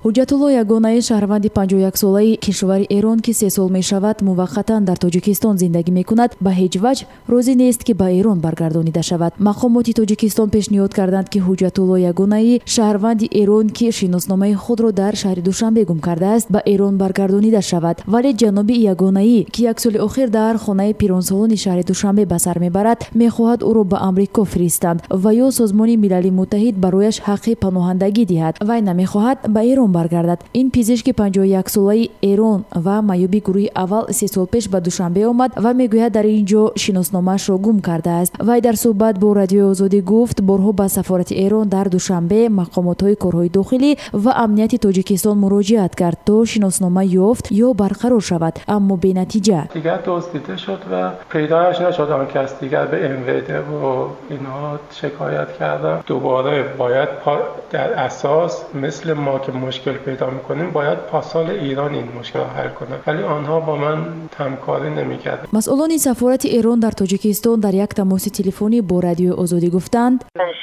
ҳуҷҷатулло ягонаи шаҳрванди 51-солаи кишвари Эрон ки 3 сол мешавад муваққатан дар Тоҷикистон зиндагӣ мекунад, ба ҳеҷ ваҷ розӣ нест ки ба Эрон баргардонида шавад. мақомоти Тоҷикистон пешниҳод карданд ки Ҳуҷҷатулло ягонаи шаҳрванди Эрон ки шиносномаи худро дар шаҳри Душанбе гум кардааст, ба Эрон баргардонида шавад. вале ҷаноби Ягонаӣ ки як соли охир дар хонаи пиронсолони шаҳри Душанбе ба сар мебарад, мехоҳад ӯро ба Амрико фиристанд ва ё Созмони Милали Муттаҳид барояш ҳаққи паноҳандагӣ диҳад. Вай намехоҳад ба Эрон баргардад. ин пизишки 51-солаи Эрон ва майёби гурӯҳи аввал 3 сол пеш ба Душанбе омад ва мегӯяд дар ин ҷо шиносномаашро гум кардааст. вай дар суҳбат бо Радиои Озодӣ гуфт борҳо ба сафорати Эрон дар Душанбе, мақомотҳои корҳои дохилӣ ва амнияти Тоҷикистон муроҷиат кард то шиноснома ёфт ё барқарор шавад, аммо бенатиҷа. دیگر دزدیده شد و پیدایش نشد. آن کس دیگر به MVD و اینها شکایت کردن. دوباره باید در اساس مثل ما که مشکل پیدا میکنیم باید پاسال ایران این مشکل را حل کنه، ولی آنها با من همکاری نمیکردن. مسئولان سفارت ایران در تاجیکستان در یک تماس تلفنی با رادیوی آزادی گفتند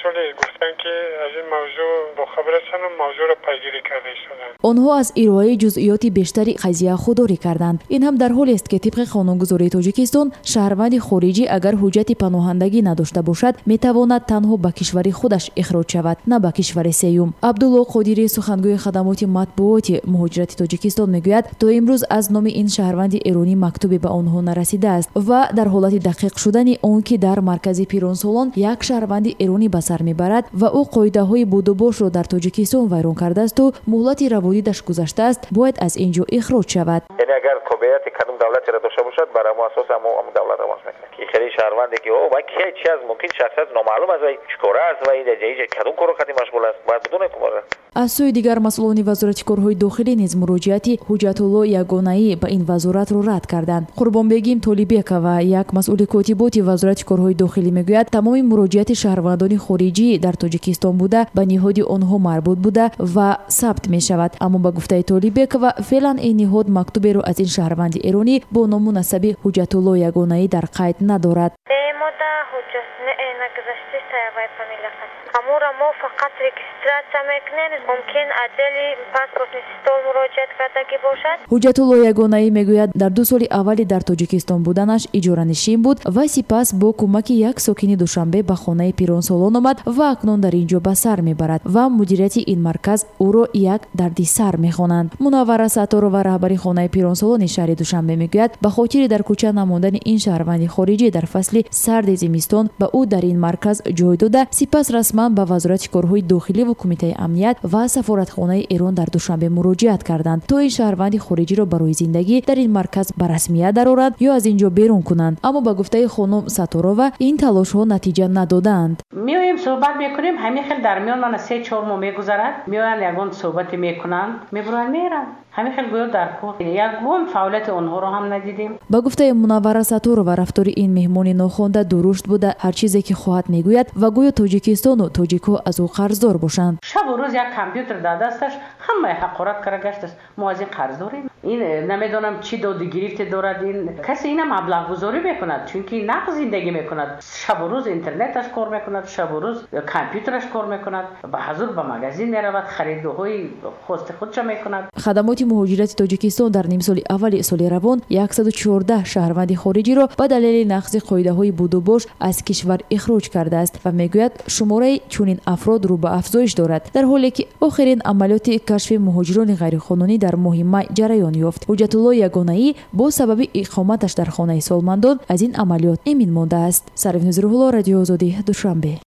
گفتن که از این موضوع با خبر هستن و موضوع را پیگیری کرده شدند. آنها از ارائه جزئیات بیشتری قضیه خودداری کردند. این هم در حالی است که طبق قانونگذاری تاجیکستان شهروند خارجی اگر حجت پناهندگی نداشته باشد میتواند تنها به کشور خودش اخراج شود، نه به کشور سوم. عبدالله قادری سخنگوی خدمات مطبوعات مهاجرت تاجیکستان میگوید تا امروز از نام این شهروند ایرانی مکتوبی به آنها نرسیده است و در حالت دقیق شدن آن که در مرکز پیرانسالان یک شهروند ایرانی به سر میبرد و او قاعده های بود و باش را در تاجیکستان ویران کرده است و مهلت روادیدش گذشته است، باید از اینجا اخراج شود. یعنی اگر تابعیت کدوم دولتی را داشته باشد برای ما اساس هم دولت را واسه میکنه که خیلی شهروندی که او با کی چی از ممکن شخصیت نامعلوم از وی چیکار است و این جایی کدوم کارو خاطی مشغول است باید بدون کمره. از سوی دیگر مسئولان وزارت کارهای داخلی نیز مراجعتی حجت‌الله یگانه‌ای به این وزارت را رد کردند. قربانبگیم طالبیکова یک مسئول کاتبات وزارت کارهای داخلی میگوید تمام مراجعات شهروندان خارجی در تاجیکستان بوده به نهاد آنها مربوط بوده و ثبت می شود، اما به گفته طالبیکова فعلا این نهاد مکتوبی را از این شهروند ایرانی با نام مناسب حجت‌الله یگانه‌ای در قید ندارد. امور ما فقط رجیستراسیا میکنیم، ممکن عدلی پاسپورت نیستول مراجعت کردگی باشد. حجت‌الله یگانه‌ای میگوید در 2 سال اولی در تاجیکستان بودنش اجاره نشین بود و سپس با کمک یک ساکن دوشنبه به خانه پیرانسالان آمد و اکنون در اینجا به سر میبرد و مدیریت این مرکز او را یک دردسر میخوانند. منوره ستار و رهبر خانه پیرانسالان شهر دوشنبه میگوید به خاطر در کوچه نماندن این شهروند خارجی در فصل سرد زمستان به او در این مرکز جای داده، سپس رسما به وزارت کارهای داخلی و کمیته امنیت و سفارتخانه ایران در دوشنبه مراجعت کردند تا این شهروند خارجی را برای زندگی در این مرکز به رسمیت درآورند یا از اینجا بیرون کنند، اما به گفته خانم ساتورова این تلاش ها نتیجه ندادند. میایم صحبت میکنیم، همین خیلی در میان من 3-4 ماه میگذرد، میان یگان صحبت میکنند، میبرن میرن. همین خیلی گویا در کور یگان فعالیت اونها رو هم ندیدیم. با گفته منوره ساتورова رفتار این مهمان ناخوانده درشت بوده، هر چیزی که خواهد میگوید و گویا تاجیکستان و تاجیک‌ها از او قرضدار باشند. شب و روز یک کامپیوتر در دستش همه حقارت کرده گشت است. ما از این قرضداریم. این نمیدونم چی دادی گرفت دارد، این کسی اینا مبلغ گذاری میکند چون که نقد زندگی میکند، شب و روز اینترنتش کار میکند، شب و روز کامپیوترش کار میکند، به حضور به مغازین میرود، خریدهای خواست خودش میکند. خدمات مهاجرت تاجیکستان در نیم سال اول سال روان 114 شهروند خارجی را به دلیل نقض قاعده‌های بود و باش از کشور اخراج کرده است و میگوید شماره چنین افراد رو به افزایش دارد، در حالی که آخرین عملیات کشف مهاجران غیرقانونی در ماه می جریان یافت. حجت‌الله یگانه‌ای با سبب اقامتش در خانه سالمندان از این عملیات امین مانده است. سروین نظرالله، رادیو آزادی، دوشنبه.